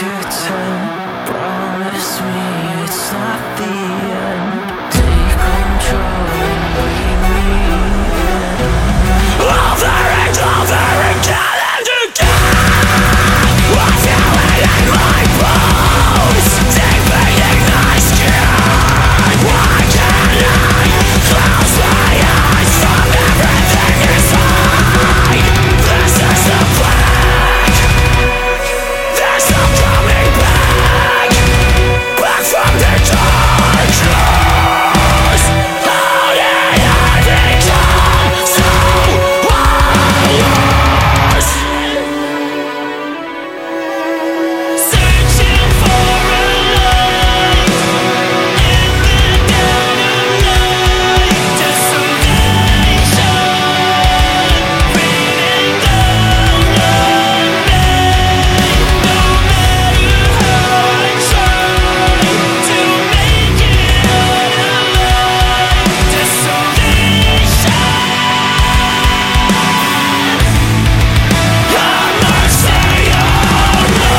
to 10. Promise me it's not the end. Take control and bring me in. Over and again and again, I feel it in my bones, deep beneath my skin. Why can't I close my eyes from everything inside? This is the plan. There's no coming back, back from the darkness. How did I become so heartless? Searching for a light in the dead of night. Desolation raining down on me. No matter how I try to make it out alive. Desolation. Have mercy on me.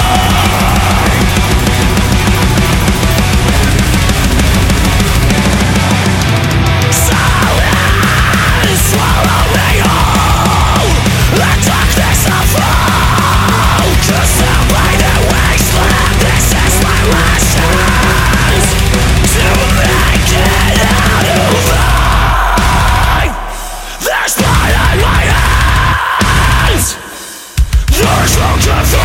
Silence swallow me whole. The darkness will fall. Consumed by the wasteland. This is my last chance to make it out alive. There's blood on my hands. There's no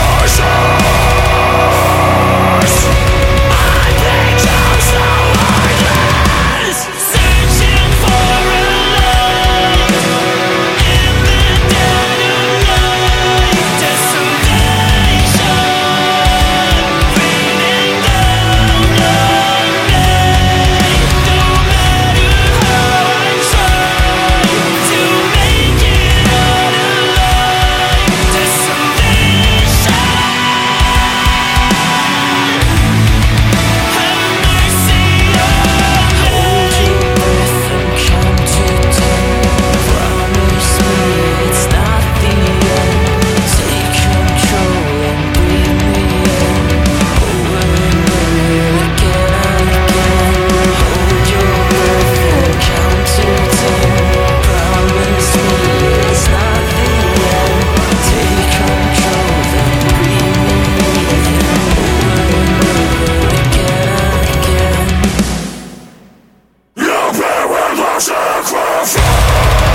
catharsis. I become so heartless. Searching for a light in the dead of night. Desolation raining down on me. No matter how I try to make it out alive. Desolation. Have mercy on me. Hold your breath and count to 10. Promise me it's not the end. Take control and bring me in. Over and over again and again. Hold your breath and count to 10. Promise me it's not the end. Take control and bring me in. Over and over again and again. You bear with the sacrifice.